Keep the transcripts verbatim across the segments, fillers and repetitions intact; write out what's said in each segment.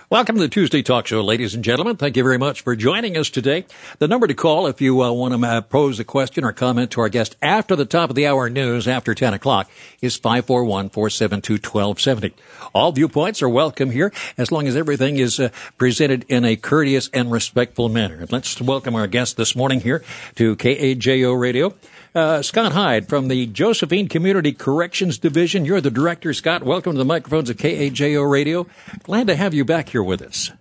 Welcome to the Tuesday Talk Show, ladies and gentlemen. Thank you very much for joining us today. The number to call if you uh, want to uh, pose a question or comment to our guest after the top of the hour news after ten o'clock is five four one, four seven two, one two seven zero. All viewpoints are welcome here as long as everything is uh, presented in a courteous and respectful manner. And let's welcome our guest this morning here to K A J O Radio. Uh, Scott Hyde from the Josephine Community Corrections Division. You're the director, Scott. Welcome to the microphones of K A J O Radio. Glad to have you back here with us.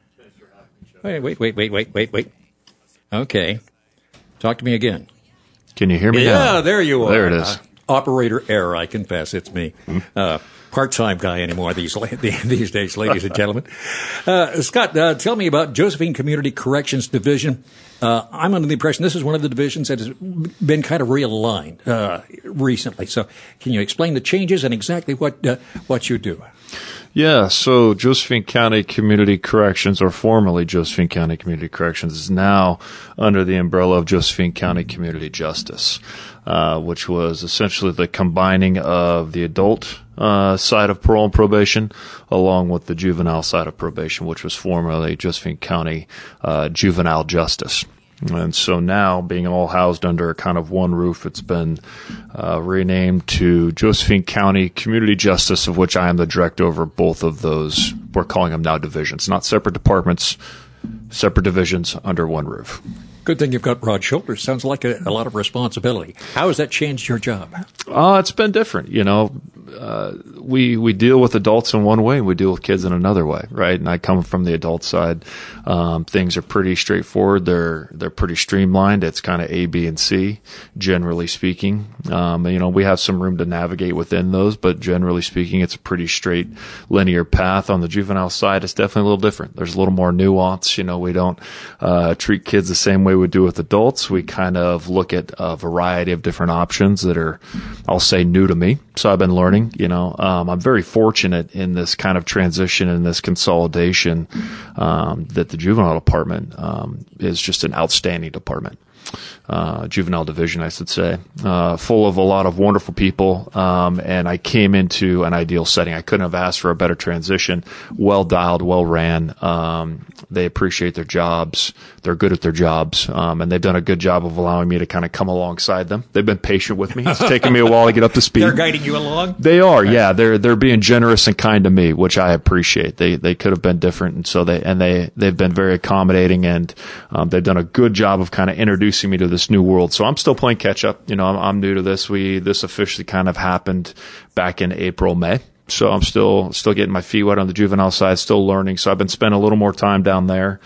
Wait, wait, wait, wait, wait, wait, wait. Okay. Talk to me again. Can you hear me yeah, now? Yeah, there you are. There it is. Uh, operator error, I confess. It's me. Mm-hmm. Uh, part-time guy anymore these these days, ladies and gentlemen. Uh, Scott, uh, tell me about Josephine Community Corrections Division. Uh, I'm under the impression this is one of the divisions that has been kind of realigned uh, recently. So can you explain the changes and exactly what uh, what you do? Yeah, so Josephine County Community Corrections, or formerly Josephine County Community Corrections, is now under the umbrella of Josephine County Community Justice, uh, which was essentially the combining of the adult uh, side of parole and probation along with the juvenile side of probation, which was formerly Josephine County uh, Juvenile Justice. And so now, being all housed under kind of one roof, it's been uh, renamed to Josephine County Community Justice, of which I am the director over both of those. We're calling them now divisions, not separate departments, separate divisions under one roof. Good thing you've got broad shoulders. Sounds like a, a lot of responsibility. How has that changed your job? Uh, it's been different. You know, uh, we we deal with adults in one way and we deal with kids in another way, right? And I come from the adult side. Um, things are pretty straightforward. They're they're pretty streamlined. It's kind of A, B, and C, generally speaking. Um, you know, we have some room to navigate within those, but generally speaking, it's a pretty straight linear path. On the juvenile side, it's definitely a little different. There's a little more nuance. You know, we don't uh, treat kids the same way we do with adults. We kind of look at a variety of different options that are, I'll say, new to me. So I've been learning, you know, um, I'm very fortunate in this kind of transition and this consolidation, um, that the juvenile department, um, is just an outstanding department. Uh, juvenile division, I should say, uh, full of a lot of wonderful people. Um, and I came into an ideal setting. I couldn't have asked for a better transition. Well dialed, well ran. Um, they appreciate their jobs. They're good at their jobs. Um, and they've done a good job of allowing me to kind of come alongside them. They've been patient with me. It's taken me a while to get up to speed. They're guiding you along? They are, yeah. They're, they're being generous and kind to me, which I appreciate. They, they could have been different. And so they, and they, they've been very accommodating and, um, they've done a good job of kind of introducing me to this new world. So I'm still playing catch up. You know, I'm, I'm new to this. We, this officially kind of happened back in April, May. So I'm still, still getting my feet wet on the juvenile side, still learning. So I've been spending a little more time down there.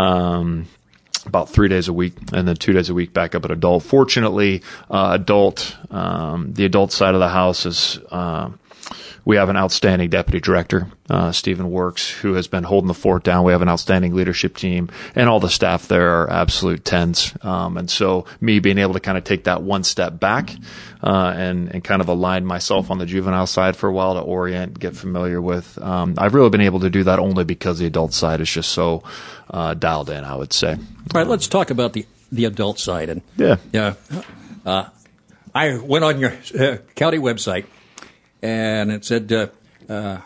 Um, about three days a week and then two days a week back up at adult. Fortunately, uh, adult, um, the adult side of the house is, uh, we have an outstanding deputy director, uh, Stephen Works, who has been holding the fort down. We have an outstanding leadership team and all the staff there are absolute tens. Um, and so me being able to kind of take that one step back, uh, and, and kind of align myself on the juvenile side for a while to orient, get familiar with, um, I've really been able to do that only because the adult side is just so, uh, dialed in, I would say. All right, let's talk about the, the adult side. And yeah, yeah, uh, I went on your uh, county website. And it said, uh, uh,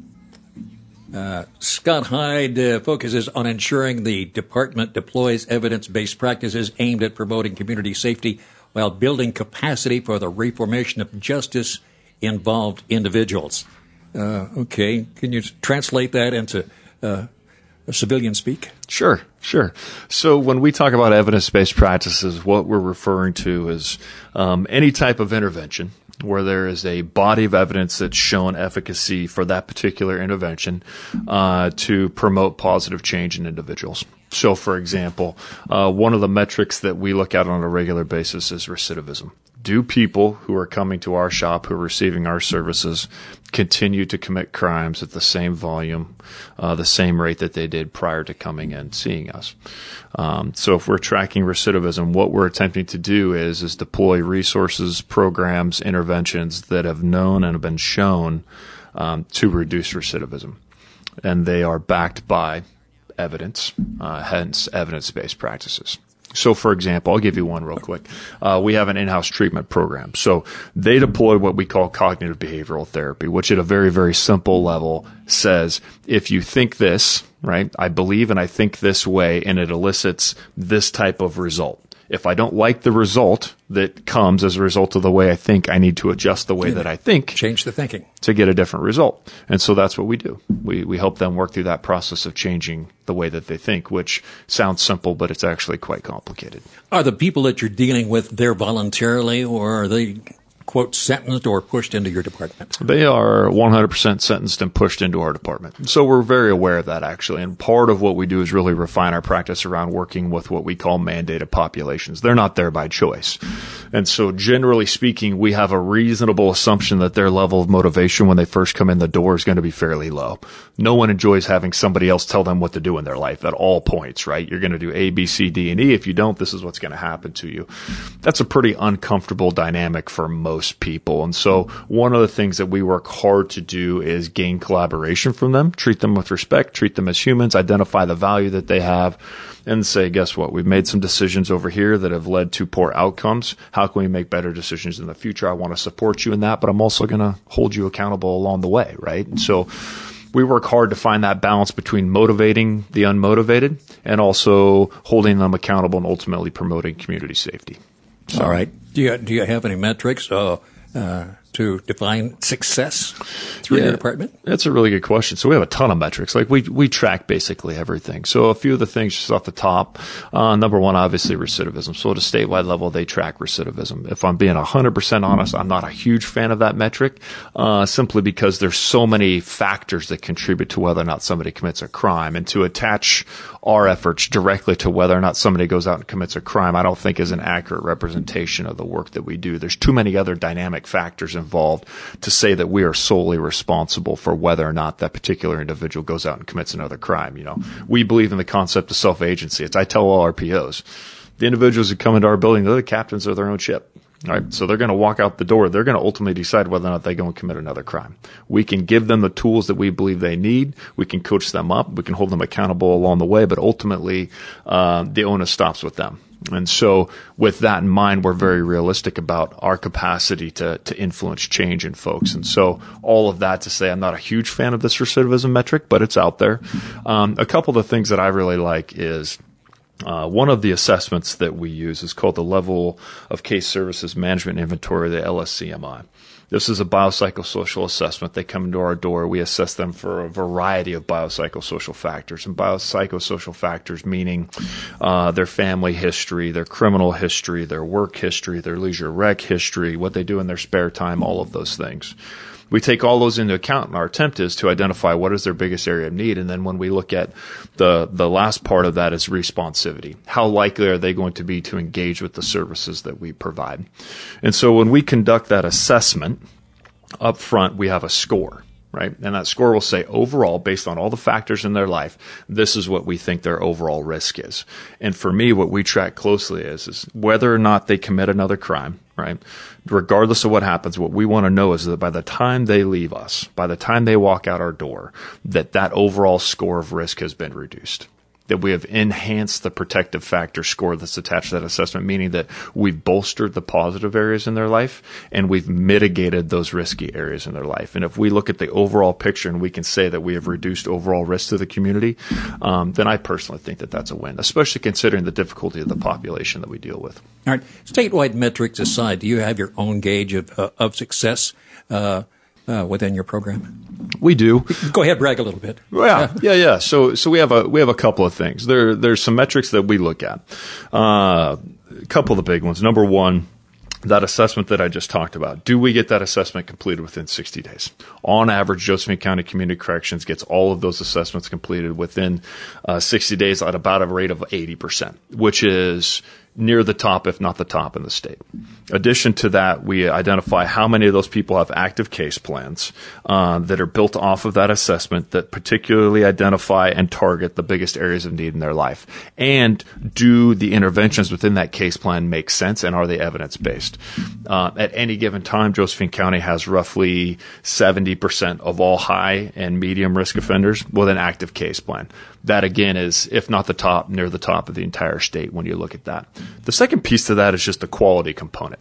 uh, Scott Hyde uh, focuses on ensuring the department deploys evidence-based practices aimed at promoting community safety while building capacity for the reformation of justice-involved individuals. Uh, okay, can you translate that into uh, civilian speak? Sure, sure. So when we talk about evidence-based practices, what we're referring to is um, any type of intervention where there is a body of evidence that's shown efficacy for that particular intervention uh, to promote positive change in individuals. So, for example, uh, one of the metrics that we look at on a regular basis is recidivism. Do people who are coming to our shop, who are receiving our services, continue to commit crimes at the same volume, uh, the same rate that they did prior to coming and seeing us? Um, so if we're tracking recidivism, what we're attempting to do is, is deploy resources, programs, interventions that have known and have been shown um, to reduce recidivism. And they are backed by evidence, uh, hence evidence-based practices. So, for example, I'll give you one real quick. Uh, we have an in-house treatment program. So they deploy what we call cognitive behavioral therapy, which at a very, very simple level says, if you think this, right? I believe and I think this way, and it elicits this type of result. If I don't like the result that comes as a result of the way I think, I need to adjust the way yeah. that I think. Change the thinking. To get a different result. And so that's what we do. We we help them work through that process of changing the way that they think, which sounds simple, but it's actually quite complicated. Are the people that you're dealing with there voluntarily, or are they, quote, sentenced or pushed into your department? They are one hundred percent sentenced and pushed into our department. So we're very aware of that, actually. And part of what we do is really refine our practice around working with what we call mandated populations. They're not there by choice. And so generally speaking, we have a reasonable assumption that their level of motivation when they first come in the door is going to be fairly low. No one enjoys having somebody else tell them what to do in their life at all points, right? You're going to do A, B, C, D, and E. If you don't, this is what's going to happen to you. That's a pretty uncomfortable dynamic for most people. And so one of the things that we work hard to do is gain collaboration from them, treat them with respect, treat them as humans, identify the value that they have, and say, guess what? We've made some decisions over here that have led to poor outcomes. How can we make better decisions in the future? I want to support you in that, but I'm also going to hold you accountable along the way, right? And so we work hard to find that balance between motivating the unmotivated and also holding them accountable and ultimately promoting community safety. So, all right. Do you do you have any metrics uh, uh, to define success through yeah, your department? That's a really good question. So we have a ton of metrics. Like we we track basically everything. So a few of the things just off the top. Uh, number one, obviously recidivism. So at a statewide level, they track recidivism. If I'm being one hundred percent honest, I'm not a huge fan of that metric, uh, simply because there's so many factors that contribute to whether or not somebody commits a crime. And to attach our efforts directly to whether or not somebody goes out and commits a crime, I don't think is an accurate representation of the work that we do. There's too many other dynamic factors involved to say that we are solely responsible for whether or not that particular individual goes out and commits another crime. You know, we believe in the concept of self-agency. It's, I tell all our P Os, the individuals who come into our building, they're the captains of their own ship. All right. So they're going to walk out the door. They're going to ultimately decide whether or not they go and commit another crime. We can give them the tools that we believe they need. We can coach them up. We can hold them accountable along the way. But ultimately, uh, the onus stops with them. And so with that in mind, we're very realistic about our capacity to, to influence change in folks. And so all of that to say, I'm not a huge fan of this recidivism metric, but it's out there. Um, a couple of the things that I really like is Uh, one of the assessments that we use is called the Level of Case Services Management Inventory, the L S C M I. This is a biopsychosocial assessment. They come into our door. We assess them for a variety of biopsychosocial factors. And biopsychosocial factors meaning uh, their family history, their criminal history, their work history, their leisure rec history, what they do in their spare time, all of those things. We take all those into account, and our attempt is to identify what is their biggest area of need. And then when we look at the the last part of that is responsivity. How likely are they going to be to engage with the services that we provide? And so when we conduct that assessment up front, we have a score, right? And that score will say overall, based on all the factors in their life, this is what we think their overall risk is. And for me, what we track closely is, is whether or not they commit another crime, right? Regardless of what happens, what we want to know is that by the time they leave us, by the time they walk out our door, that that overall score of risk has been reduced. That we have enhanced the protective factor score that's attached to that assessment, meaning that we've bolstered the positive areas in their life and we've mitigated those risky areas in their life. And if we look at the overall picture and we can say that we have reduced overall risk to the community, um, then I personally think that that's a win, especially considering the difficulty of the population that we deal with. All right. Statewide metrics aside, do you have your own gauge of, uh, of success uh, uh, within your program? We do. Go ahead, brag a little bit. Yeah, yeah, yeah. So, so we have a we have a couple of things. There, there's some metrics that we look at. Uh, a couple of the big ones. Number one, that assessment that I just talked about. Do we get that assessment completed within sixty days? On average, Josephine County Community Corrections gets all of those assessments completed within uh, sixty days at about a rate of eighty percent, which is near the top, if not the top in the state. Addition to that, we identify how many of those people have active case plans uh, that are built off of that assessment that particularly identify and target the biggest areas of need in their life. And do the interventions within that case plan make sense, and are they evidence-based? Uh, at any given time, Josephine County has roughly seventy percent of all high and medium risk offenders with an active case plan. That, again, is, if not the top, near the top of the entire state when you look at that. The second piece to that is just the quality component.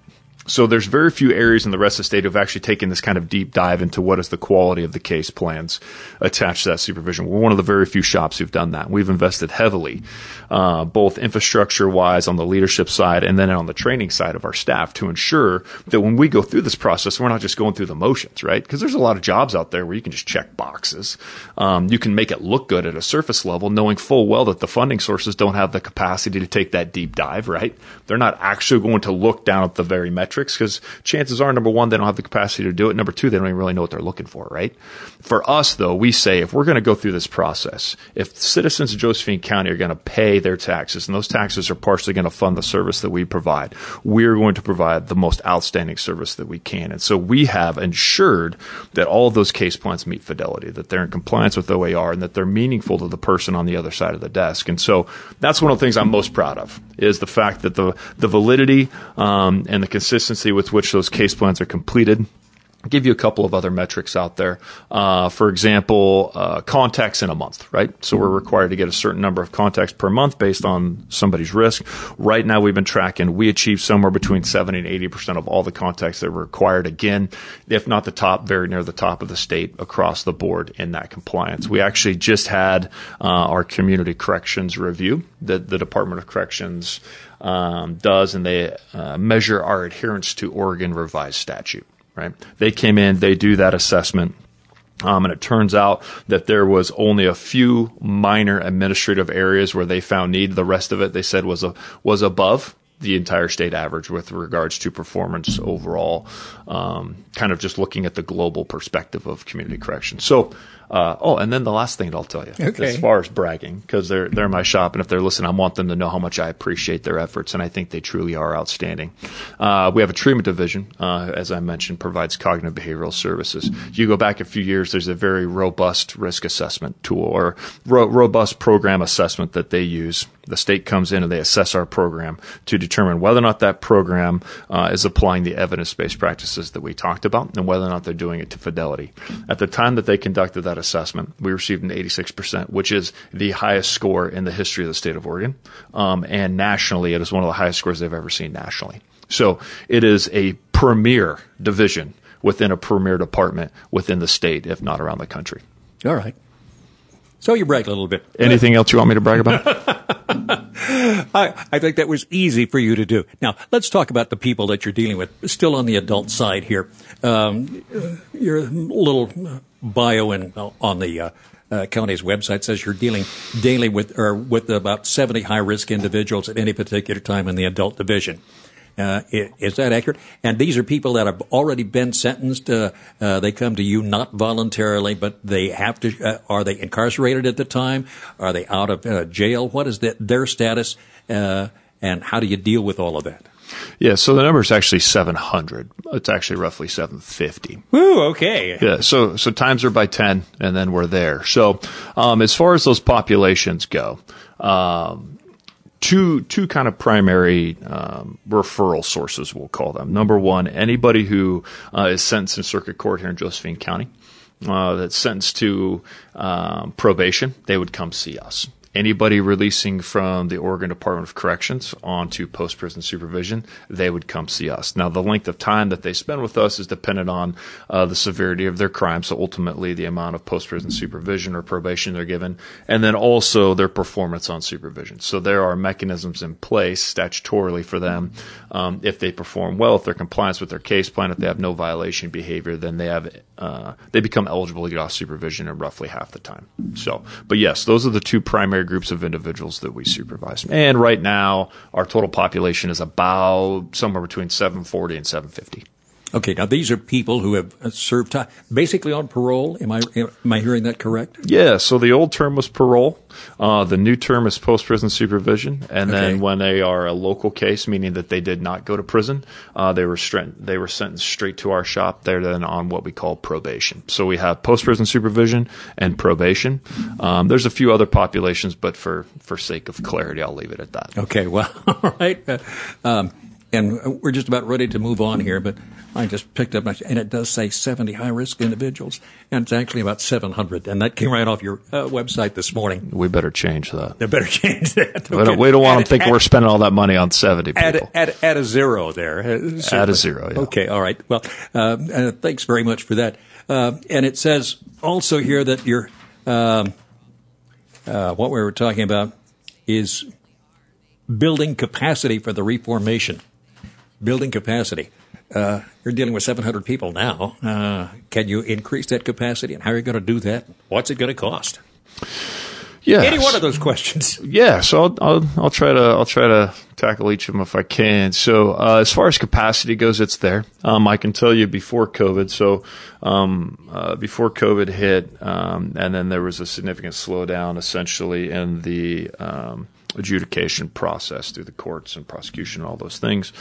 So there's very few areas in the rest of the state who have actually taken this kind of deep dive into what is the quality of the case plans attached to that supervision. We're one of the very few shops who've done that. We've invested heavily, uh, both infrastructure-wise on the leadership side and then on the training side of our staff to ensure that when we go through this process, we're not just going through the motions, right? Because there's a lot of jobs out there where you can just check boxes. Um, you can make it look good at a surface level, knowing full well that the funding sources don't have the capacity to take that deep dive, right? They're not actually going to look down at the very metrics, because chances are, number one, they don't have the capacity to do it. Number two, they don't even really know what they're looking for, right? For us, though, we say if we're going to go through this process, if citizens of Josephine County are going to pay their taxes, and those taxes are partially going to fund the service that we provide, we're going to provide the most outstanding service that we can. And so we have ensured that all of those case plans meet fidelity, that they're in compliance with O A R, and that they're meaningful to the person on the other side of the desk. And so that's one of the things I'm most proud of, is the fact that the, the validity um, and the consistency with which those case plans are completed. I'll give you a couple of other metrics out there. Uh, for example, uh, contacts in a month, right? So we're required to get a certain number of contacts per month based on somebody's risk. Right now we've been tracking, we achieve somewhere between seventy and eighty percent of all the contacts that were required. Again, if not the top, very near the top of the state across the board in that compliance. We actually just had uh, our community corrections review that the Department of Corrections um, does, and they uh, measure our adherence to Oregon revised statute. Right? They came in, they do that assessment, um, and it turns out that there was only a few minor administrative areas where they found need. The rest of it, they said, was a, was above the entire state average with regards to performance overall, um, kind of just looking at the global perspective of community corrections. So, uh, oh, and then the last thing I'll tell you, okay. as far as bragging, because they're they're my shop, and if they're listening, I want them to know how much I appreciate their efforts, and I think they truly are outstanding. Uh, we have a treatment division, uh, as I mentioned, provides cognitive behavioral services. You go back a few years, there's a very robust risk assessment tool or ro- robust program assessment that they use. The state comes in and they assess our program to determine whether or not that program uh, is applying the evidence-based practices that we talked about and whether or not they're doing it to fidelity. At the time that they conducted that assessment, we received an eighty-six percent, which is the highest score in the history of the state of Oregon. Um, and nationally, it is one of the highest scores they've ever seen nationally. So it is a premier division within a premier department within the state, if not around the country. All right. So you bragged a little bit. Anything else you want me to brag about? I, I think that was easy for you to do. Now, let's talk about the people that you're dealing with. Still on the adult side here. Um, your little bio in, on the uh, uh, county's website says you're dealing daily with or with about seventy high-risk individuals at any particular time in the adult division. Uh, is that accurate? And these are people that have already been sentenced. Uh, uh, they come to you not voluntarily, but they have to. Uh, are they incarcerated at the time? Are they out of uh, jail? What is the, their status? Uh, and how do you deal with all of that? Yeah, so the number is actually seven hundred. It's actually roughly seven fifty. Ooh, okay. Yeah, so so times are by ten, and then we're there. So um, as far as those populations go, um, two two kind of primary um, referral sources, we'll call them. Number one, anybody who uh, is sentenced in circuit court here in Josephine County uh, that's sentenced to um, probation, they would come see us. Anybody releasing from the Oregon Department of Corrections onto post-prison supervision, they would come see us. Now, the length of time that they spend with us is dependent on uh, the severity of their crime, so ultimately the amount of post-prison supervision or probation they're given, and then also their performance on supervision. So there are mechanisms in place statutorily for them. Um, if they perform well, if they're compliant with their case plan, if they have no violation behavior, then they have uh, they become eligible to get off supervision in roughly half the time. So, but yes, those are the two primary groups of individuals that we supervise. And right now, our total population is about somewhere between seven forty and seven fifty. Okay, now these are people who have served time, basically on parole. Am I am I hearing that correct? Yeah, so the old term was parole. Uh, the new term is post-prison supervision. And Okay. then when they are a local case, meaning that they did not go to prison, uh, they were stre- they were sentenced straight to our shop. They're then on what we call probation. So we have post-prison supervision and probation. Um, there's a few other populations, but for, for sake of clarity, I'll leave it at that. Okay, well, all right. Uh, um, and we're just about ready to move on here, but I just picked up, and it does say seventy high-risk individuals, and it's actually about seven hundred, and that came right off your uh, website this morning. We better change that. We better change that. Okay. We don't, we don't want add, them thinking we're spending all that money on seventy people. Add, add, add a zero there. Certainly. Add a zero, yeah. Okay, all right. Well, uh, uh, thanks very much for that. Uh, and it says also here that you're, um, uh, what we were talking about is building capacity for the reformation. Building capacity. Uh, you're dealing with seven hundred people now. Uh, can you increase that capacity, and how are you going to do that? What's it going to cost? Yeah, any one of those questions. Yeah, so I'll, I'll I'll try to I'll try to tackle each of them if I can. So uh, as far as capacity goes, it's there. Um, I can tell you before COVID. So um, uh, before COVID hit, um, and then there was a significant slowdown, essentially, in the um, adjudication process through the courts and prosecution and all those things.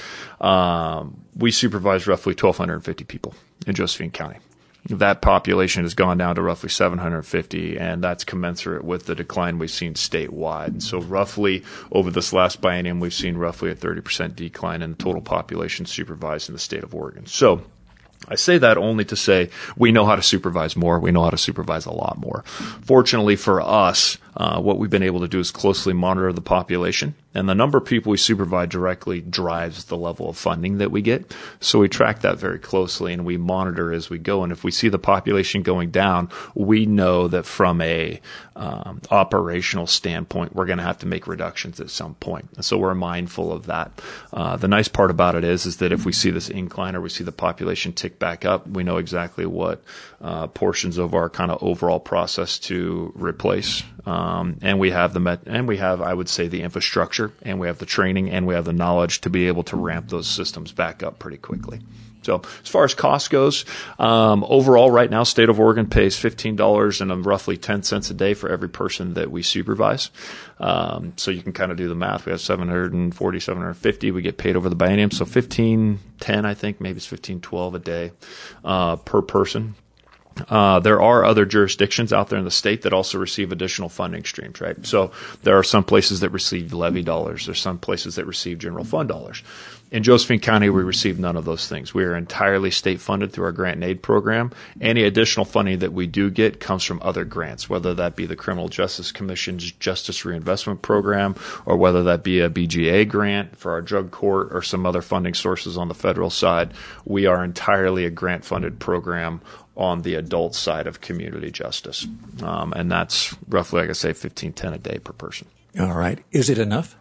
Um, we supervised roughly twelve fifty people in Josephine County. That population has gone down to roughly seven hundred fifty, and that's commensurate with the decline we've seen statewide. And so roughly over this last biennium, we've seen roughly a thirty percent decline in the total population supervised in the state of Oregon. So I say that only to say we know how to supervise more. We know how to supervise a lot more. Fortunately for us, uh, what we've been able to do is closely monitor the population, and the number of people we supervise directly drives the level of funding that we get. So we track that very closely, and we monitor as we go. And if we see the population going down, we know that from a um, operational standpoint, we're going to have to make reductions at some point. And so we're mindful of that. Uh, the nice part about it is, is that if we see this incline or we see the population tick back up, we know exactly what uh, portions of our kind of overall process to replace. Um, and we have the met- and we have, I would say, the infrastructure, and we have the training, and we have the knowledge to be able to ramp those systems back up pretty quickly. So as far as cost goes, um, overall right now, state of Oregon pays fifteen dollars and roughly ten cents a day for every person that we supervise. Um, so you can kind of do the math. We have seven hundred forty, seven hundred fifty. We get paid over the biennium. So fifteen ten, I think, maybe it's fifteen twelve a day uh, per person. Uh, there are other jurisdictions out there in the state that also receive additional funding streams, right? So there are some places that receive levy dollars. There's some places that receive general fund dollars. In Josephine County, we receive none of those things. We are entirely state funded through our grant and aid program. Any additional funding that we do get comes from other grants, whether that be the Criminal Justice Commission's Justice Reinvestment Program, or whether that be a B G A grant for our drug court, or some other funding sources on the federal side. We are entirely a grant funded program on the adult side of community justice. Um, and that's roughly, like I say, fifteen ten a day per person. All right. Is it enough?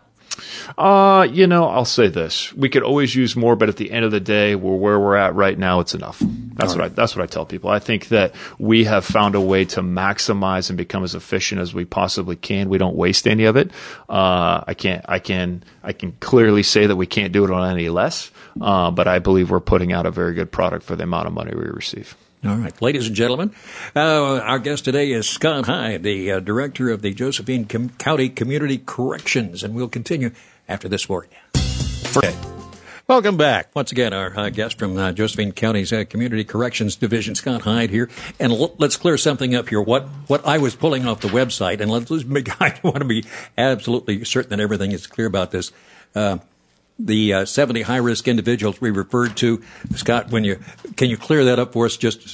Uh, you know, I'll say this. We could always use more, but at the end of the day, we're where we're at right now, it's enough. That's what I, that's what I tell people. I think that we have found a way to maximize and become as efficient as we possibly can. We don't waste any of it. Uh, I can't, I can, I can clearly say that we can't do it on any less. Uh, but I believe we're putting out a very good product for the amount of money we receive. All right. Ladies and gentlemen, uh, our guest today is Scott Hyde, the uh, director of the Josephine Com- County Community Corrections, and we'll continue after this word. Okay. Welcome back. Once again, our uh, guest from uh, Josephine County's uh, Community Corrections Division, Scott Hyde here. And l- let's clear something up here. What what I was pulling off the website, and let's, let's make, I want to be absolutely certain that everything is clear about this. Uh, The uh, seventy high-risk individuals we referred to, Scott, when you can you clear that up for us, just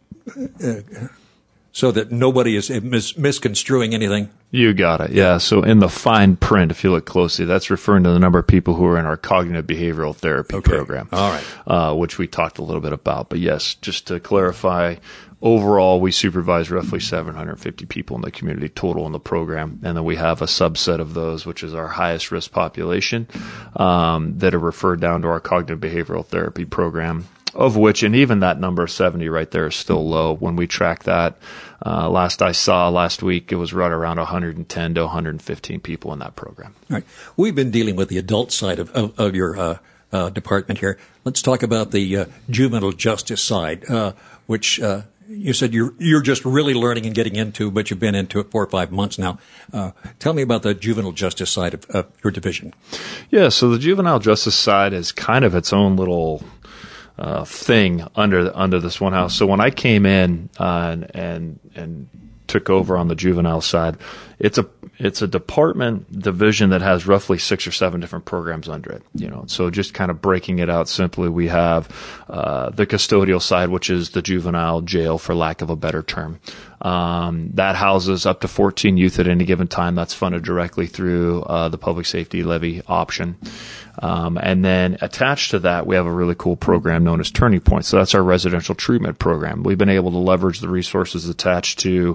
uh, so that nobody is mis- misconstruing anything? You got it. Yeah. So in the fine print, if you look closely, that's referring to the number of people who are in our cognitive behavioral therapy okay. program. All right. Uh, which we talked a little bit about. But yes, just to clarify, overall, we supervise roughly seven hundred fifty people in the community total in the program. And then we have a subset of those, which is our highest risk population, um, that are referred down to our cognitive behavioral therapy program, of which, and even that number of seventy right there is still low. When we track that, uh, last I saw last week, it was right around one hundred ten to one hundred fifteen people in that program. All right. We've been dealing with the adult side of, of, of your uh, uh, department here. Let's talk about the uh, juvenile justice side, uh, which uh, you said you're you're just really learning and getting into, but you've been into it four or five months now. Uh, tell me about the juvenile justice side of, of your division. Yeah, so the juvenile justice side is kind of its own little uh, thing under under this one house. So when I came in uh, and and and took over on the juvenile side, it's a it's a department division that has roughly six or seven different programs under it. You know, so just kind of breaking it out simply, we have uh, the custodial side, which is the juvenile jail, for lack of a better term. Um, that houses up to fourteen youth at any given time. That's funded directly through uh, the public safety levy option. Um, and then attached to that, we have a really cool program known as Turning Point. So that's our residential treatment program. We've been able to leverage the resources attached to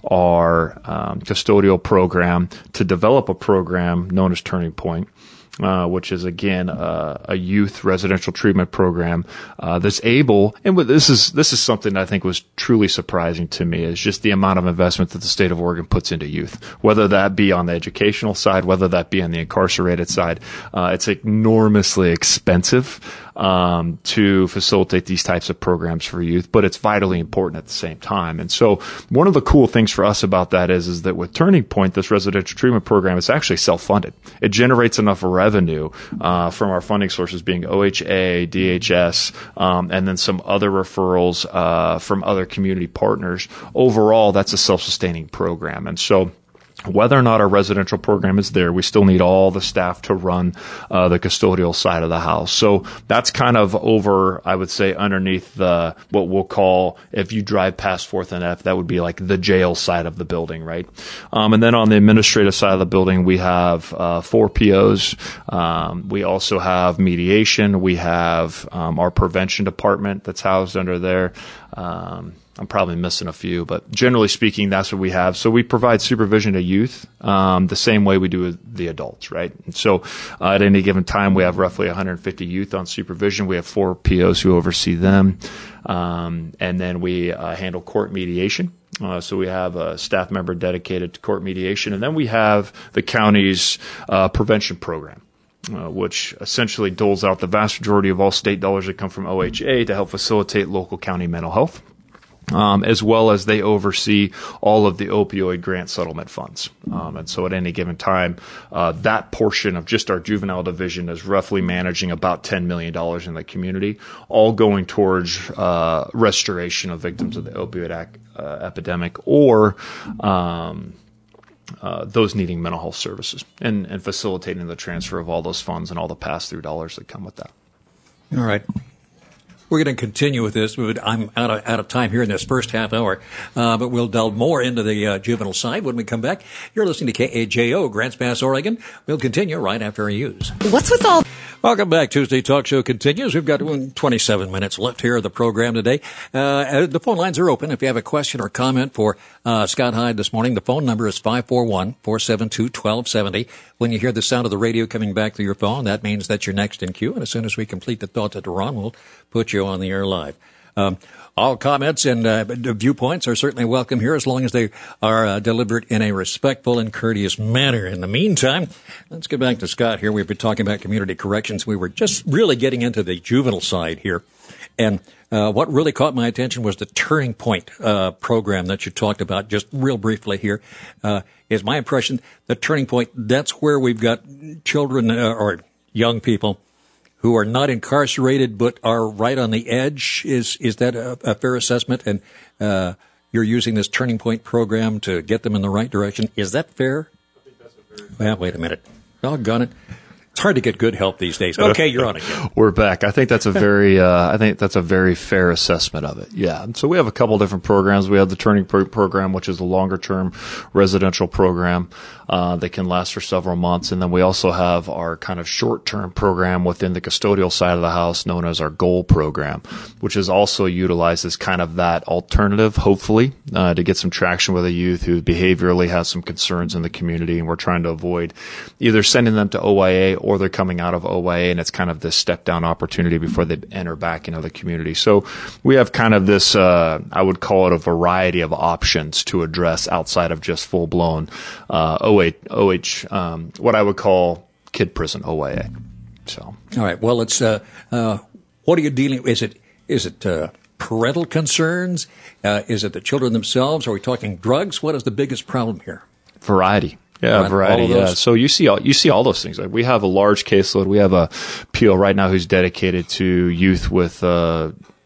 our um, custodial program to develop a program known as Turning Point. Uh, which is again uh, a youth residential treatment program uh, that's able, and this is this is something that I think was truly surprising to me, is just the amount of investment that the state of Oregon puts into youth, whether that be on the educational side, whether that be on the incarcerated side. Uh, it's enormously expensive um, to facilitate these types of programs for youth, but it's vitally important at the same time. And so one of the cool things for us about that is, is that with Turning Point, this residential treatment program, is actually self-funded. It generates enough revenue uh, from our funding sources being O H A, D H S, um, and then some other referrals uh, from other community partners. Overall, that's a self-sustaining program. And so whether or not our residential program is there, we still need all the staff to run uh, the custodial side of the house. So that's kind of over, I would say, underneath the what we'll call, if you drive past Fourth and F, that would be like the jail side of the building, right? Um, and then on the administrative side of the building, we have uh, four P Os. Um, we also have mediation. We have um, our prevention department that's housed under there. Um, I'm probably missing a few, but generally speaking, that's what we have. So we provide supervision to youth um, the same way we do with the adults, right? And so uh, at any given time, we have roughly one hundred fifty youth on supervision. We have four P Os who oversee them. Um, and then we uh, handle court mediation. Uh, so we have a staff member dedicated to court mediation. And then we have the county's uh, prevention program. Uh, which essentially doles out the vast majority of all state dollars that come from O H A to help facilitate local county mental health. Um, as well as they oversee all of the opioid grant settlement funds. Um, and so at any given time, uh, that portion of just our juvenile division is roughly managing about ten million dollars in the community, all going towards uh, restoration of victims of the opioid ac- uh, epidemic or um, uh, those needing mental health services and, and facilitating the transfer of all those funds and all the pass-through dollars that come with that. All right. We're going to continue with this. I'm out of, out of time here in this first half hour, uh, but we'll delve more into the uh, juvenile side when we come back. You're listening to K A J O, Grants Pass, Oregon. We'll continue right after our news. What's with all... Welcome back. Tuesday Talk Show continues. We've got twenty-seven minutes left here of the program today. Uh, the phone lines are open. If you have a question or comment for uh, Scott Hyde this morning, the phone number is five four one, four seven two, one two seven zero. When you hear the sound of the radio coming back through your phone, that means that you're next in queue. And as soon as we complete the thought to Ron, we'll put you on the air live. Um, all comments and uh, viewpoints are certainly welcome here as long as they are uh, delivered in a respectful and courteous manner. In the meantime, let's get back to Scott here. We've been talking about community corrections. We were just really getting into the juvenile side here. And uh, what really caught my attention was the Turning Point uh, program that you talked about just real briefly here. Uh, is my impression the Turning Point, that's where we've got children uh, or young people who are not incarcerated but are right on the edge. Is is that a, a fair assessment? And uh, you're using this Turning Point program to get them in the right direction. Is that fair? I think that's a very well, wait a minute. Doggone it. It's hard to get good help these days. Okay, you're on again. We're back. I think that's a very, uh, I think that's a very fair assessment of it. Yeah. So we have a couple different programs. We have the Turning Point program, which is a longer term residential program, uh, that can last for several months. And then we also have our kind of short term program within the custodial side of the house known as our GOAL program, which is also utilized as kind of that alternative, hopefully, uh, to get some traction with a youth who behaviorally has some concerns in the community. And we're trying to avoid either sending them to O I A or they're coming out of O I A, and it's kind of this step down opportunity before they enter back into the community. So we have kind of this, uh, I would call it a variety of options to address outside of just full blown, uh, O H, O H, um, what I would call kid prison O I A. So. All right. Well, it's, uh, uh, what are you dealing with? Is it, is it, uh, parental concerns? Uh, is it the children themselves? Are we talking drugs? What is the biggest problem here? Variety. Yeah, Right, variety. all of Yeah. those? So you see all you see all those things. Like we have a large caseload. We have a P O right now who's dedicated to youth with uh,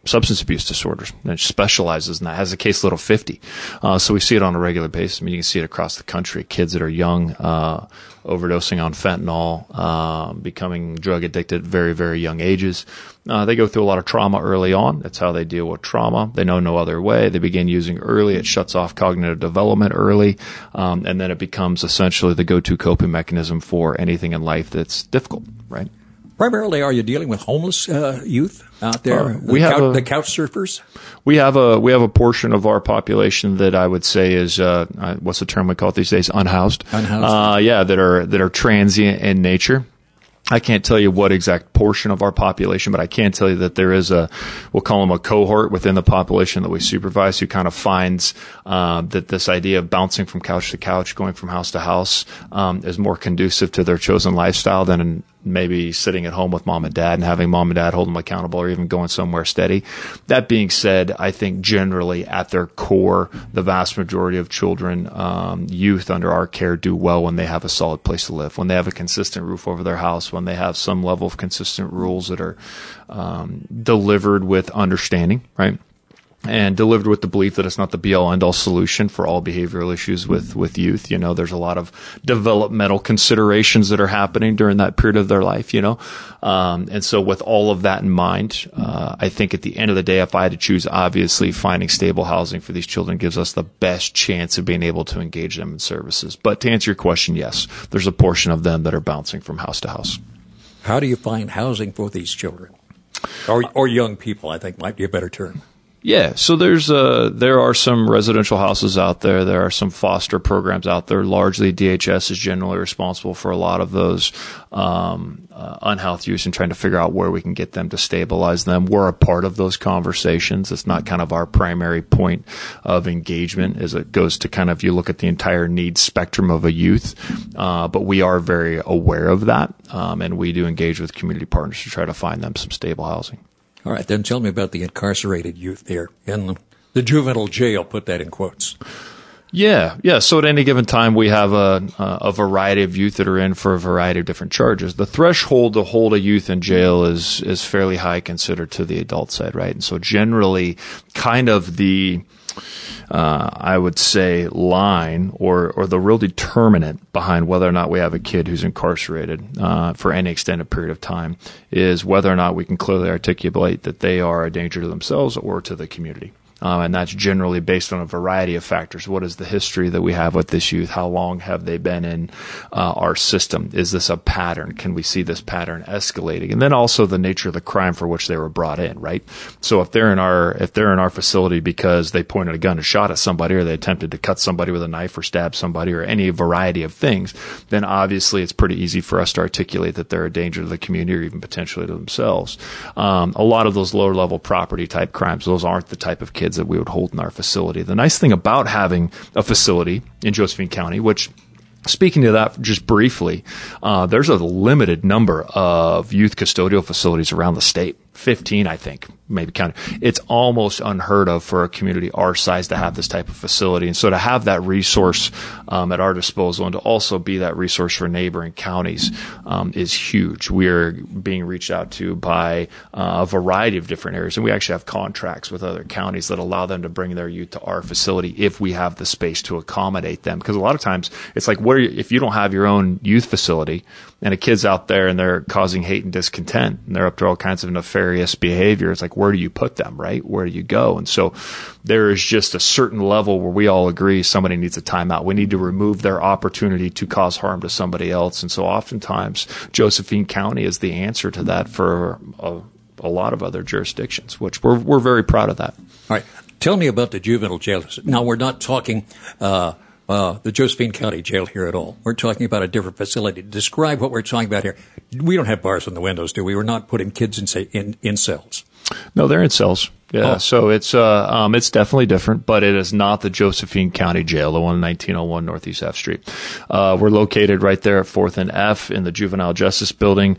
substance abuse disorders, and it specializes in that, has a caseload of fifty. Uh, so we see it on a regular basis. I mean, you can see it across the country. Kids that are young, uh, overdosing on fentanyl, uh, becoming drug addicted at very, very young ages. Uh, they go through a lot of trauma early on. That's how they deal with trauma. They know no other way. They begin using early. It shuts off cognitive development early. Um, and then it becomes essentially the go-to coping mechanism for anything in life that's difficult, right? Primarily, are you dealing with homeless uh, youth out there? Uh, the, we have couch, a, the couch surfers? We have a we have a portion of our population that I would say is uh, uh, what's the term we call it these days? Unhoused. Unhoused. Uh, yeah, that are that are transient in nature. I can't tell you what exact portion of our population, but I can tell you that there is a, we'll call them a cohort within the population that we supervise who kind of finds uh, that this idea of bouncing from couch to couch, going from house to house, um, is more conducive to their chosen lifestyle than in maybe sitting at home with mom and dad and having mom and dad hold them accountable or even going somewhere steady. That being said, I think generally at their core, the vast majority of children, um, youth under our care do well when they have a solid place to live, when they have a consistent roof over their house, when they have some level of consistent rules that are um, delivered with understanding, right? And delivered with the belief that it's not the be-all, end-all solution for all behavioral issues with, with youth. You know, there's a lot of developmental considerations that are happening during that period of their life, you know. Um, and so with all of that in mind, uh, I think at the end of the day, if I had to choose, obviously finding stable housing for these children gives us the best chance of being able to engage them in services. But to answer your question, yes, there's a portion of them that are bouncing from house to house. How do you find housing for these children? Or, or young people, I think might be a better term. Yeah, so there's uh there are some residential houses out there. There are some foster programs out there. Largely, D H S is generally responsible for a lot of those um uh, unhealthy youth and trying to figure out where we can get them to stabilize them. We're a part of those conversations. It's not kind of our primary point of engagement as it goes to kind of, you look at the entire needs spectrum of a youth, uh, but we are very aware of that, um, and we do engage with community partners to try to find them some stable housing. All right, then tell me about the incarcerated youth there in the juvenile jail, put that in quotes. Yeah, yeah. So at any given time, we have a, a variety of youth that are in for a variety of different charges. The threshold to hold a youth in jail is is fairly high considered to the adult side, right? And so generally, kind of the Uh, I would say line or, or the real determinant behind whether or not we have a kid who's incarcerated uh, for any extended period of time is whether or not we can clearly articulate that they are a danger to themselves or to the community. Um, and that's generally based on a variety of factors. What is the history that we have with this youth? How long have they been in uh, our system? Is this a pattern? Can we see this pattern escalating? And then also the nature of the crime for which they were brought in, right? So if they're in our if they're in our facility because they pointed a gun and shot at somebody, or they attempted to cut somebody with a knife or stab somebody, or any variety of things, then obviously it's pretty easy for us to articulate that they're a danger to the community or even potentially to themselves. Um, a lot of those lower level property type crimes, those aren't the type of kids that we would hold in our facility. The nice thing about having a facility in Josephine County, which, speaking to that just briefly, uh, there's a limited number of youth custodial facilities around the state. fifteen, I think, maybe counted. It's almost unheard of for a community our size to have this type of facility. And so to have that resource um, at our disposal and to also be that resource for neighboring counties um, is huge. We are being reached out to by uh, a variety of different areas. And we actually have contracts with other counties that allow them to bring their youth to our facility if we have the space to accommodate them. Because a lot of times it's like, what are you, if you don't have your own youth facility and a kid's out there and they're causing hate and discontent and they're up to all kinds of nefarious behavior, it's like, where do you put them, right? Where do you go? And so there is just a certain level where we all agree somebody needs a timeout. We need to remove their opportunity to cause harm to somebody else. And so oftentimes Josephine County is the answer to that for a, a lot of other jurisdictions, which we're we're very proud of that. All right. Tell me about the juvenile jail. Now, we're not talking uh, uh, the Josephine County Jail here at all. We're talking about a different facility. Describe what we're talking about here. We don't have bars in the windows, do we? We're not putting kids in, say, in, in cells. No, they're in cells. Yeah, Oh. so it's uh, um, it's definitely different, but it is not the Josephine County Jail, the one in nineteen oh one Northeast F Street. Uh, we're located right there at fourth and F in the Juvenile Justice Building,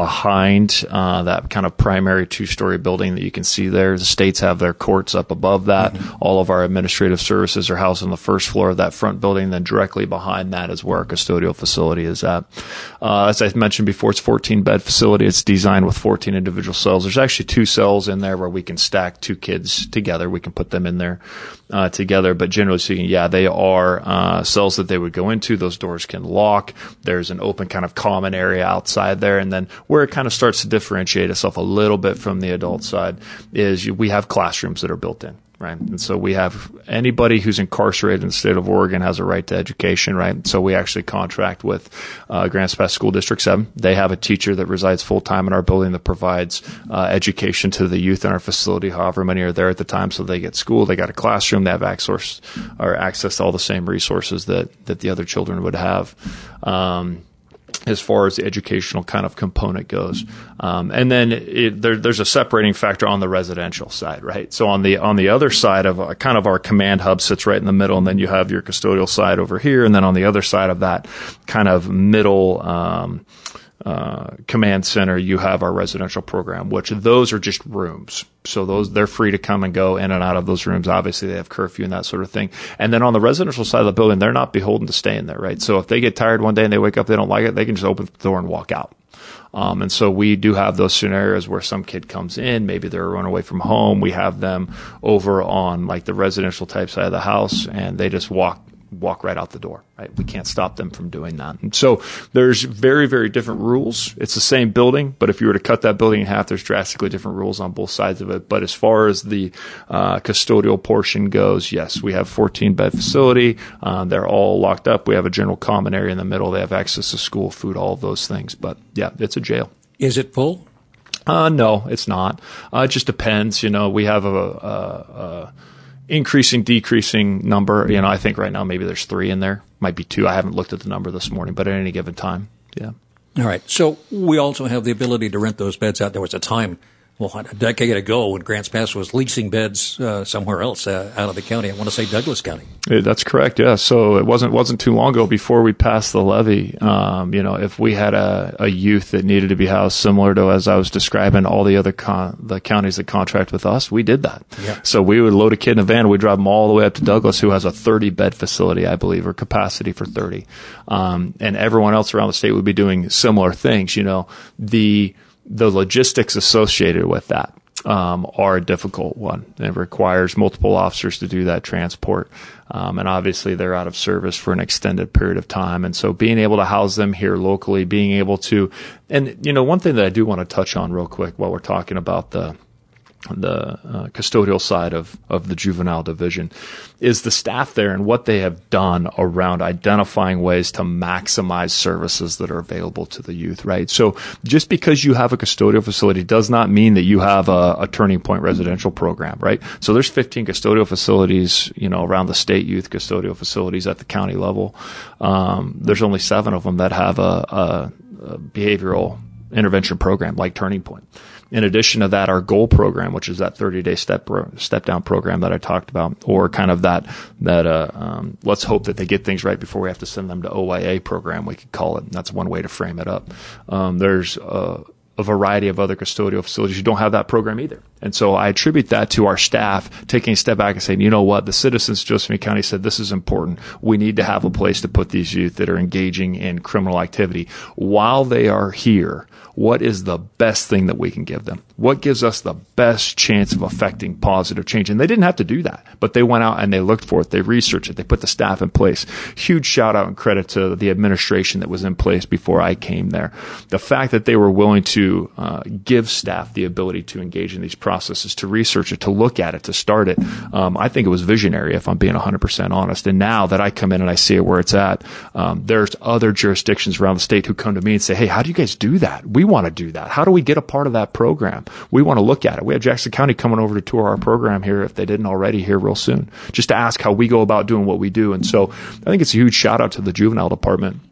behind uh, that kind of primary two-story building that you can see there. The states have their courts up above that. Mm-hmm. All of our administrative services are housed on the first floor of that front building. Then directly behind that is where our custodial facility is at. Uh, as I mentioned before, it's a fourteen-bed facility. It's designed with fourteen individual cells. There's actually two cells in there where we can stack two kids together. We can put them in there uh, together. But generally speaking, yeah, they are uh, cells that they would go into. Those doors can lock. There's an open kind of common area outside there. And then where it kind of starts to differentiate itself a little bit from the adult side is you, we have classrooms that are built in. Right. And so we have anybody who's incarcerated in the state of Oregon has a right to education. Right. So we actually contract with uh, Grants Pass School District seven. They have a teacher that resides full time in our building that provides uh, education to the youth in our facility, however many are there at the time. So they get school, they got a classroom, they have access or access to all the same resources that, that the other children would have. Um, as far as the educational kind of component goes. Um, and then it, there, there's a separating factor on the residential side, right? So on the on the other side of uh, kind of our command hub sits right in the middle, and then you have your custodial side over here, and then on the other side of that kind of middle um, uh, command center, you have our residential program, which those are just rooms. So those, they're free to come and go in and out of those rooms. Obviously, they have curfew and that sort of thing. And then on the residential side of the building, they're not beholden to stay in there, right? So if they get tired one day and they wake up, they don't like it, they can just open the door and walk out. Um, and so we do have those scenarios where some kid comes in, maybe they're run away from home. We have them over on like the residential type side of the house, and they just walk walk right out the door, right? We can't stop them from doing that. And so there's very, very different rules. It's the same building, but if you were to cut that building in half, there's drastically different rules on both sides of it. But as far as the uh, custodial portion goes, yes, we have fourteen-bed facility. Uh, they're all locked up. We have a general common area in the middle. They have access to school, food, all of those things. But yeah, it's a jail. Is it full? Uh, no, it's not. Uh, it just depends. You know, we have a, a, a increasing, decreasing number. You know, I think right now maybe there's three in there. Might be two. I haven't looked at the number this morning, but at any given time, yeah. All right. So we also have the ability to rent those beds out. There was a time, well, a decade ago when Grants Pass was leasing beds uh, somewhere else uh, out of the county. I want to say Douglas County. Yeah, that's correct. Yeah. So it wasn't wasn't too long ago before we passed the levy. Um, you know, if we had a, a youth that needed to be housed similar to as I was describing all the other con- the counties that contract with us, we did that. Yeah. So we would load a kid in a van, we'd drive them all the way up to Douglas, who has a thirty bed facility, I believe, or capacity for thirty. Um, and everyone else around the state would be doing similar things. You know, the the logistics associated with that um, are a difficult one. It requires multiple officers to do that transport. Um, and obviously they're out of service for an extended period of time. And so being able to house them here locally, being able to, and you know, one thing that I do want to touch on real quick while we're talking about the the uh, custodial side of, of the juvenile division is the staff there and what they have done around identifying ways to maximize services that are available to the youth, right? So just because you have a custodial facility does not mean that you have a, a Turning Point residential program, right? So there's fifteen custodial facilities, you know, around the state, youth custodial facilities at the county level. Um, there's only seven of them that have a, a, a behavioral intervention program like Turning Point. In addition to that, our GOAL program, which is that thirty-day step step down program that I talked about, or kind of that that uh, um, let's hope that they get things right before we have to send them to O Y A program, we could call it. That's one way to frame it up. Um, there's uh, a variety of other custodial facilities who don't have that program either. And so I attribute that to our staff taking a step back and saying, you know what, the citizens of Josephine County said this is important. We need to have a place to put these youth that are engaging in criminal activity while they are here. What is the best thing that we can give them? What gives us the best chance of affecting positive change? And they didn't have to do that, but they went out and they looked for it. They researched it. They put the staff in place. Huge shout out and credit to the administration that was in place before I came there. The fact that they were willing to uh, give staff the ability to engage in these processes, to research it, to look at it, to start it, um, I think it was visionary, if I'm being one hundred percent honest. And now that I come in and I see it where it's at, um, there's other jurisdictions around the state who come to me and say, hey, how do you guys do that? We want to do that. How do we get a part of that program? We want to look at it. We have Jackson County coming over to tour our program here, if they didn't already, here real soon, just to ask how we go about doing what we do. And so I think it's a huge shout out to the juvenile department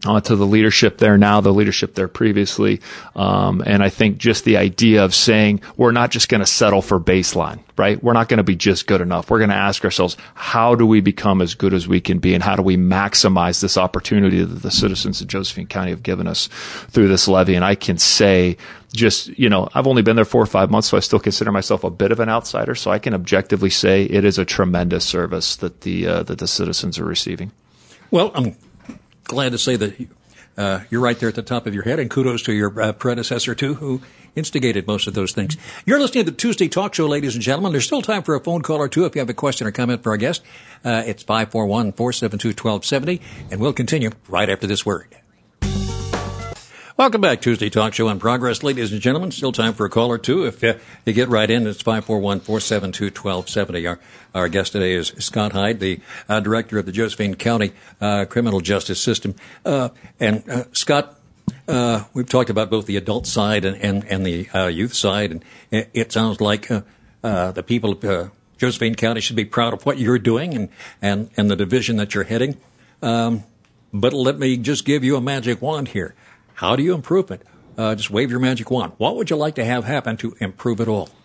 Uh, to the leadership there now, the leadership there previously. Um, and I think just the idea of saying we're not just going to settle for baseline, right? We're not going to be just good enough. We're going to ask ourselves, how do we become as good as we can be? And how do we maximize this opportunity that the citizens of Josephine County have given us through this levy? And I can say just, you know, I've only been there four or five months, so I still consider myself a bit of an outsider. So I can objectively say it is a tremendous service that the, uh, that the citizens are receiving. Well, I'm glad to say that uh, you're right there at the top of your head, and kudos to your uh, predecessor, too, who instigated most of those things. You're listening to the Tuesday Talk Show, ladies and gentlemen. There's still time for a phone call or two if you have a question or comment for our guest. Uh, it's five four one, four seven two, one two seven zero, and we'll continue right after this word. Welcome back. Tuesday Talk Show in progress, ladies and gentlemen. Still time for a call or two. If uh, you get right in, it's five four one, four seven two, one two seven zero. Our, our guest today is Scott Hyde, the uh, director of the Josephine County uh, Criminal Justice System. Uh, and uh, Scott, uh, we've talked about both the adult side and, and, and the uh, youth side, and it, it sounds like uh, uh, the people of uh, Josephine County should be proud of what you're doing and, and, and the division that you're heading. Um, but let me just give you a magic wand here. How do you improve it? Uh, just wave your magic wand. What would you like to have happen to improve it all?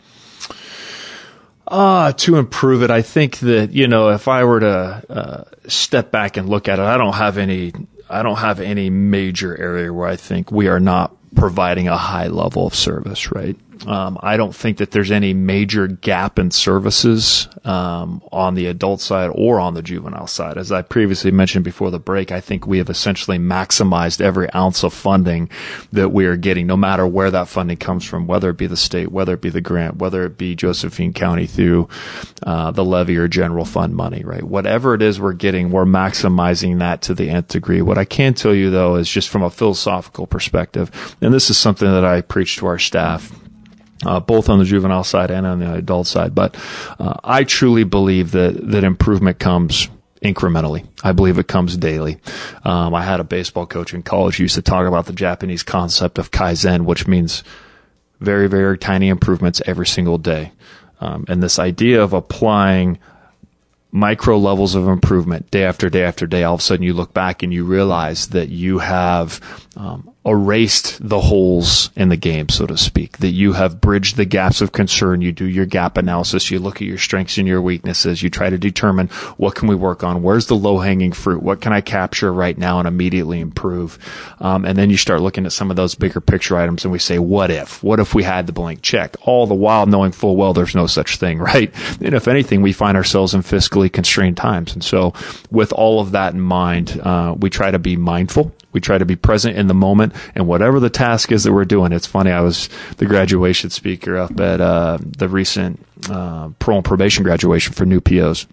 Uh, to improve it, I think that, you know, if I were to uh, step back and look at it, I don't have any, I don't have any major area where I think we are not providing a high level of service, right? Um, I don't think that there's any major gap in services um, on the adult side or on the juvenile side. As I previously mentioned before the break, I think we have essentially maximized every ounce of funding that we are getting, no matter where that funding comes from, whether it be the state, whether it be the grant, whether it be Josephine County through uh, the levy or general fund money, right? Whatever it is we're getting, we're maximizing that to the nth degree. What I can tell you, though, is just from a philosophical perspective, and this is something that I preach to our staff, Uh, both on the juvenile side and on the adult side. But uh, I truly believe that, that improvement comes incrementally. I believe it comes daily. Um, I had a baseball coach in college who used to talk about the Japanese concept of Kaizen, which means very, very tiny improvements every single day. Um, and this idea of applying micro levels of improvement day after day after day, all of a sudden you look back and you realize that you have um, erased the holes in the game, so to speak, that you have bridged the gaps of concern. You do your gap analysis. You look at your strengths and your weaknesses. You try to determine what can we work on? Where's the low-hanging fruit? What can I capture right now and immediately improve? Um, and then you start looking at some of those bigger picture items and we say, what if? What if we had the blank check? All the while knowing full well there's no such thing, right? And if anything, we find ourselves in fiscally constrained times. And so with all of that in mind, uh, we try to be mindful. We try to be present in the moment, and whatever the task is that we're doing. It's funny, I was the graduation speaker up at uh, the recent uh, parole and probation graduation for new P Os.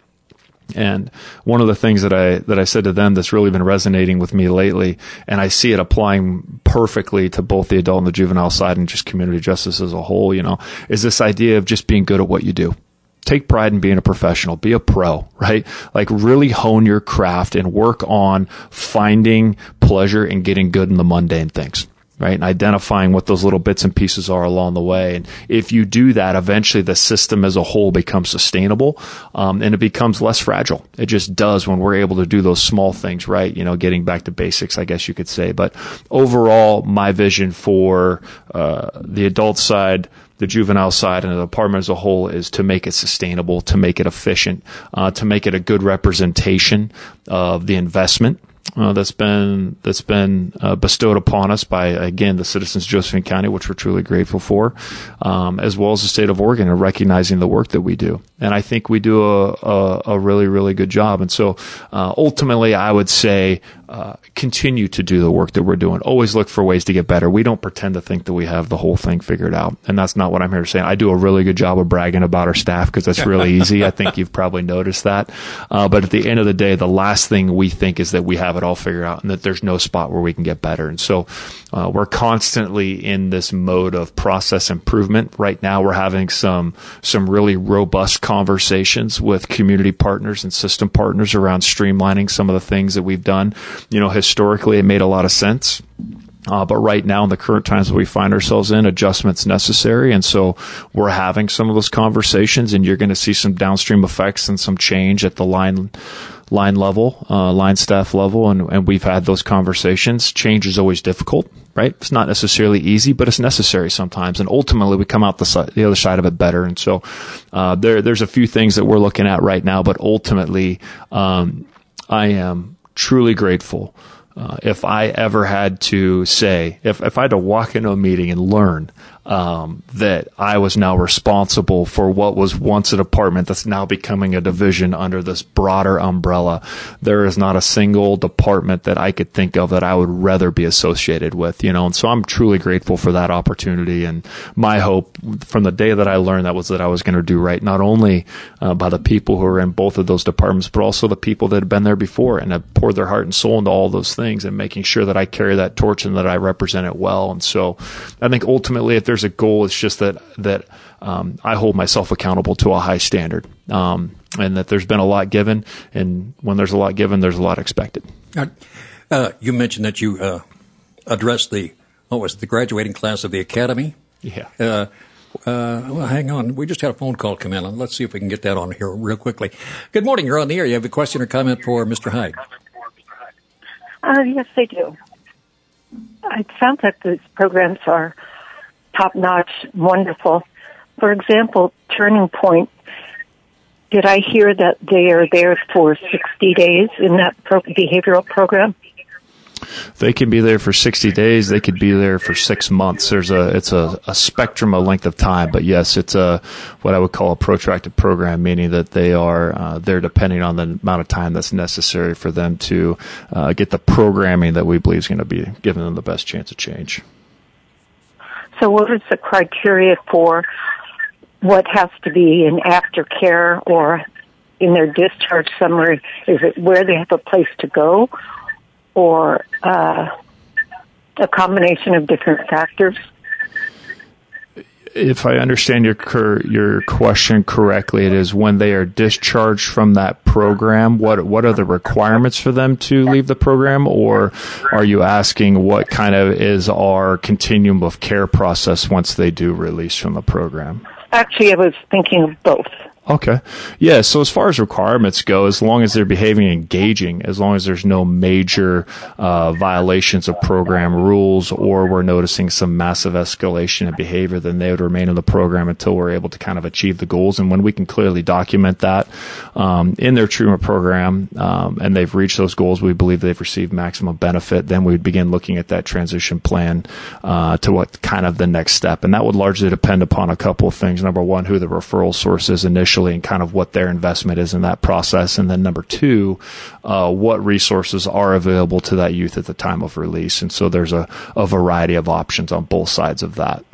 And one of the things that I that I said to them that's really been resonating with me lately, and I see it applying perfectly to both the adult and the juvenile side and just community justice as a whole, you know, is this idea of just being good at what you do. Take pride in being a professional, be a pro, right? Like really hone your craft and work on finding pleasure and getting good in the mundane things, right? And identifying what those little bits and pieces are along the way. And if you do that, eventually the system as a whole becomes sustainable, um, and it becomes less fragile. It just does when we're able to do those small things, right? You know, getting back to basics, I guess you could say. But overall, my vision for uh, the adult side, the juvenile side, and the department as a whole is to make it sustainable, to make it efficient, uh, to make it a good representation of the investment uh, that's been that's been uh, bestowed upon us by, again, the citizens of Josephine County, which we're truly grateful for, um, as well as the state of Oregon, and recognizing the work that we do. And I think we do a, a, a really, really good job. And so uh, ultimately, I would say uh, continue to do the work that we're doing. Always look for ways to get better. We don't pretend to think that we have the whole thing figured out. And that's not what I'm here to say. I do a really good job of bragging about our staff because that's really easy. I think you've probably noticed that. Uh, but at the end of the day, the last thing we think is that we have it all figured out and that there's no spot where we can get better. And so uh, we're constantly in this mode of process improvement. Right now, we're having some some really robust conversations with community partners and system partners around streamlining some of the things that we've done. You know, historically, it made a lot of sense. Uh, but right now, in the current times that we find ourselves in, adjustment's necessary. And so we're having some of those conversations, and you're going to see some downstream effects and some change at the line line level, uh, line staff level, and, and we've had those conversations. Change is always difficult, right? It's not necessarily easy, but it's necessary sometimes. And ultimately, we come out the, si- the other side of it better. And so uh, there, there's a few things that we're looking at right now, but ultimately, um, I am truly grateful. Uh, if I ever had to say, if, if I had to walk into a meeting and learn um, that I was now responsible for what was once a department that's now becoming a division under this broader umbrella, there is not a single department that I could think of that I would rather be associated with, you know. And so I'm truly grateful for that opportunity. And my hope from the day that I learned that was that I was going to do right, not only uh, by the people who are in both of those departments, but also the people that had been there before and have poured their heart and soul into all those things, and making sure that I carry that torch and that I represent it well. And so I think ultimately, if there's a goal, it's just that that um, I hold myself accountable to a high standard, um, and that there's been a lot given, and when there's a lot given, there's a lot expected. Uh, you mentioned that you uh, addressed the, what was it, the graduating class of the academy? Yeah. Uh, uh, well, hang on. We just had a phone call come in. Let's see if we can get that on here real quickly. Good morning. You're on the air. You have a question or comment for Mister Hyde? Uh, yes, I do. It sounds like these programs are top-notch, wonderful. For example, Turning Point, did I hear that they are there for sixty days in that pro- behavioral program? They can be there for sixty days. They could be there for six months. There's a, it's a, a spectrum of length of time, but yes, it's a, what I would call a protracted program, meaning that they are, uh, there depending on the amount of time that's necessary for them to, uh, get the programming that we believe is going to be giving them the best chance of change. So what is the criteria for what has to be in aftercare or in their discharge summary? Is it where they have a place to go, or uh, a combination of different factors? If I understand your cur- your question correctly, it is when they are discharged from that program, what what are the requirements for them to leave the program? Or are you asking what kind of is our continuum of care process once they do release from the program? Actually, I was thinking of both. Okay. Yeah, so as far as requirements go, as long as they're behaving engaging, as long as there's no major uh, violations of program rules, or we're noticing some massive escalation in behavior, then they would remain in the program until we're able to kind of achieve the goals. And when we can clearly document that um, in their treatment program, um, and they've reached those goals, we believe they've received maximum benefit, then we would begin looking at that transition plan uh, to what kind of the next step. And that would largely depend upon a couple of things. Number one, who the referral source is initially, and kind of what their investment is in that process. And then number two, uh, what resources are available to that youth at the time of release. And so there's a, a variety of options on both sides of that.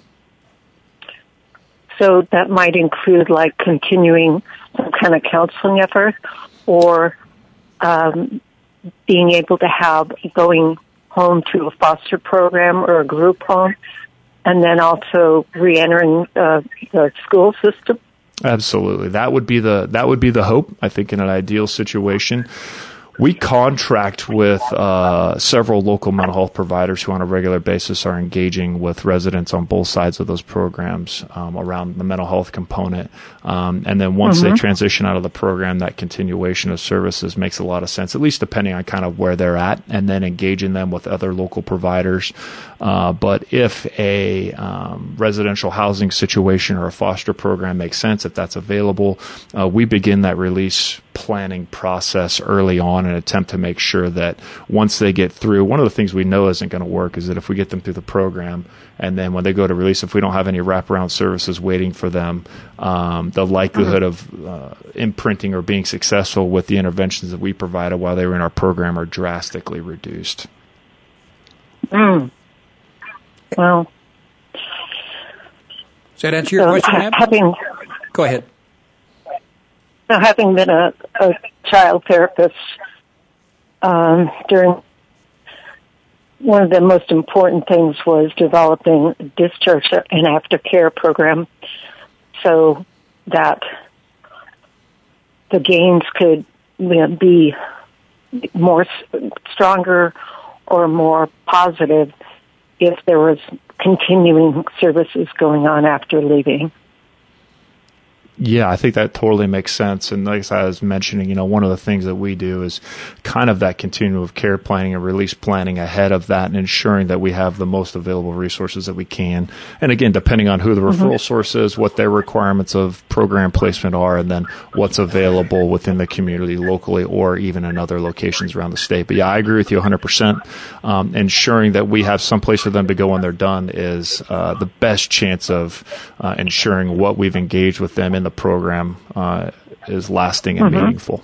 So that might include like continuing some kind of counseling effort, or um, being able to have going home to a foster program or a group home, and then also re-entering uh, the school system. Absolutely. That would be the, that would be the hope, I think, in an ideal situation. We contract with uh, several local mental health providers who on a regular basis are engaging with residents on both sides of those programs um, around the mental health component. Um, and then once mm-hmm. they transition out of the program, that continuation of services makes a lot of sense, at least depending on kind of where they're at, and then engaging them with other local providers. Uh, but if a um, residential housing situation or a foster program makes sense, if that's available, uh, we begin that release planning process early on and attempt to make sure that once they get through, one of the things we know isn't going to work is that if we get them through the program and then when they go to release, if we don't have any wraparound services waiting for them, um, the likelihood of uh, imprinting or being successful with the interventions that we provided while they were in our program are drastically reduced. Mm. Well, does that answer your so question, ha- having, Go ahead. Now, having been a, a child therapist, um, during one of the most important things was developing a discharge and aftercare program so that the gains could, you know, be more stronger or more positive if there was continuing services going on after leaving. Yeah, I think that totally makes sense. And like I was mentioning, you know, one of the things that we do is kind of that continuum of care planning and release planning ahead of that and ensuring that we have the most available resources that we can. And again, depending on who the referral mm-hmm. source is, what their requirements of program placement are, and then what's available within the community locally or even in other locations around the state. But yeah, I agree with you one hundred percent. Um, ensuring that we have some place for them to go when they're done is uh, the best chance of uh, ensuring what we've engaged with them in the program uh, is lasting and mm-hmm. meaningful.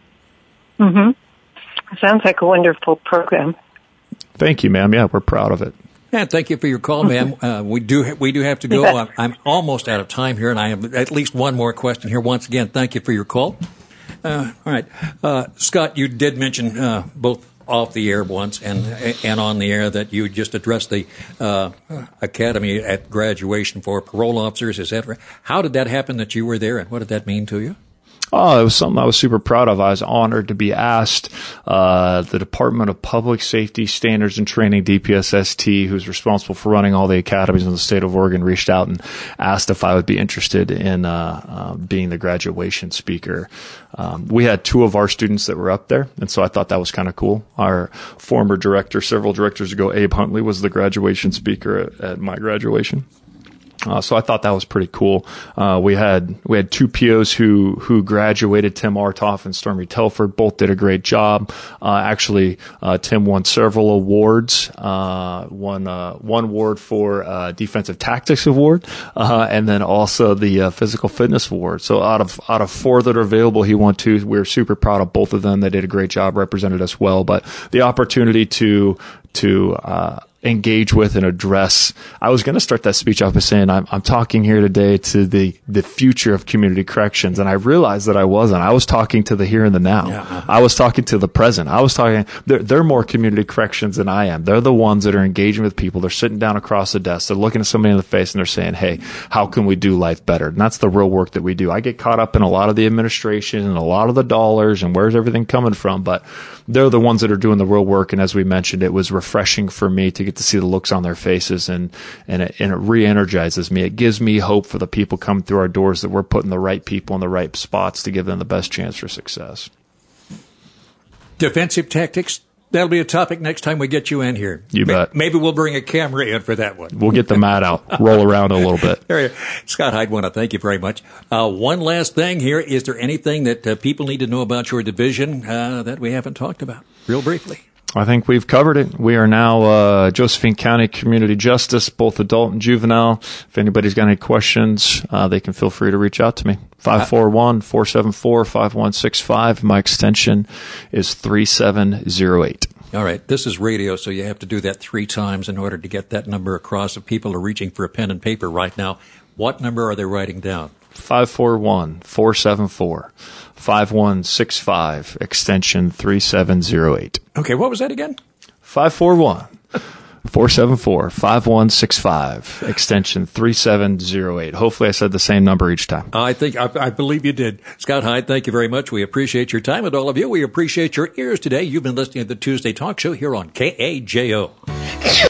Mm-hmm. Sounds like a wonderful program. Thank you, ma'am. Yeah, we're proud of it. Yeah, thank you for your call, ma'am. Uh, we do ha- we do have to go. I'm, I'm almost out of time here, and I have at least one more question here. Once again, thank you for your call. Uh, all right, uh, Scott, you did mention uh, both off the air once and and on the air that you just addressed the uh, academy at graduation for parole officers, et cetera. How did that happen that you were there, and what did that mean to you? Oh, it was something I was super proud of. I was honored to be asked. Uh, the Department of Public Safety Standards and Training, D P S S T, who's responsible for running all the academies in the state of Oregon, reached out and asked if I would be interested in uh, uh, being the graduation speaker. Um, we had two of our students that were up there, and so I thought that was kind of cool. Our former director, several directors ago, Abe Huntley, was the graduation speaker at, at my graduation. Uh, so I thought that was pretty cool. Uh, we had, we had two P Os who, who graduated, Tim Artoff and Stormy Telford. Both did a great job. Uh, actually, uh, Tim won several awards, uh, won, uh, one award for, uh, Defensive Tactics Award, uh, and then also the, uh, Physical Fitness Award. So out of, out of four that are available, he won two. We're super proud of both of them. They did a great job, represented us well, but the opportunity to, to, uh, engage with and address. I was going to start that speech off by saying I'm, I'm talking here today to the, the future of community corrections. And I realized that I wasn't. I was talking to the here and the now. Yeah. I was talking to the present. I was talking, they're, they're more community corrections than I am. They're the ones that are engaging with people. They're sitting down across the desk. They're looking at somebody in the face and they're saying, hey, how can we do life better? And that's the real work that we do. I get caught up in a lot of the administration and a lot of the dollars and where's everything coming from, but they're the ones that are doing the real work. And as we mentioned, it was refreshing for me to get to see the looks on their faces, and, and it, and it re-energizes me. It gives me hope for the people coming through our doors that we're putting the right people in the right spots to give them the best chance for success. Defensive tactics. That'll be a topic next time we get you in here. You bet. Maybe we'll bring a camera in for that one. We'll get the mat out, roll around a little bit. There you go. Scott Hyde, want to thank you very much. Uh, one last thing here. Is there anything that uh, people need to know about your division uh, that we haven't talked about? Real briefly. I think we've covered it. We are now uh, Josephine County Community Justice, both adult and juvenile. If anybody's got any questions, uh, they can feel free to reach out to me. five four one, four seven four, five one six five. My extension is three seven zero eight. All right. This is radio, so you have to do that three times in order to get that number across. If people are reaching for a pen and paper right now, what number are they writing down? five four one, four seven four, five one six five, extension three seven zero eight. Okay, what was that again? five four one, four seven four, five one six five, extension three seven zero eight. Hopefully I said the same number each time. I think, I, I believe you did. Scott Hyde, thank you very much. We appreciate your time, and all of you, we appreciate your ears today. You've been listening to the Tuesday Talk Show here on K A J O.